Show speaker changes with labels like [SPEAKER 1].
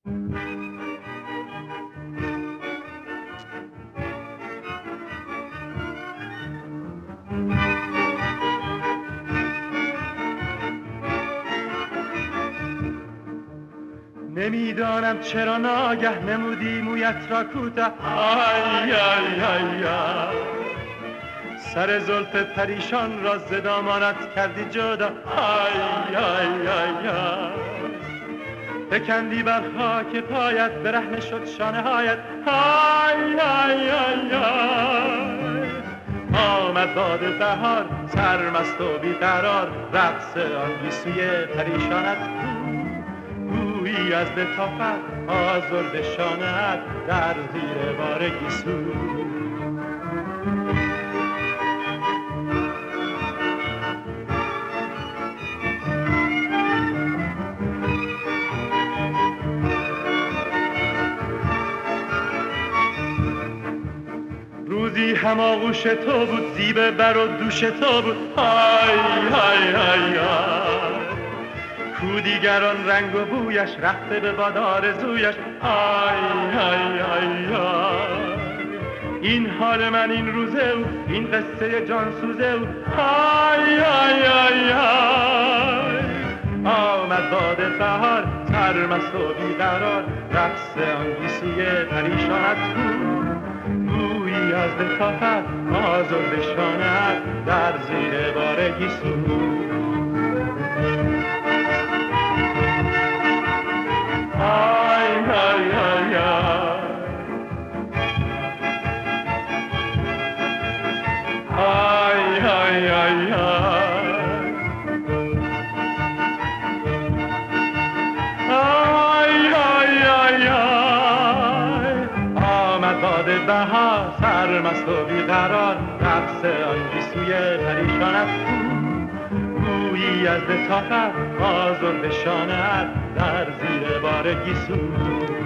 [SPEAKER 1] نمیدانم چرا ناگه نمودی مویت را کوته، آی آی آی آی، سر زلف پریشان را ز دامانت کردی جدا، آی آی آی آی، فکندی بر خاک پایت برهنه شد شانه هایت، آی آی آی آی، آمد باد بهار سرمست و بیقرار، رقص آن گیسوی پریشانت گویی از لطافت آزرده شانه‌ات در زیر بار گیسو. روزی هماغوش تو بود، زیب بر و دوش تو بود، های های های های، کو دیگران رنگ و بویش رفته به باد آرزویش، های های های های، این حال من این روزه او، این قصه جان سوزه او، های های های های، آمد باد بهار سرمست و بیقرار، رقص آن گیسوی پریشانت گویی از لطافت آزرده شانه‌ات در زیر بار گیسو. آی آی آی آی آی آی آی آی آی آی، آمد باد بهار سرمست و بیقرار، رقص آن گیسوی پریشانت گویی از لطافت آزرده شانه‌ات در زیر بار گیسو.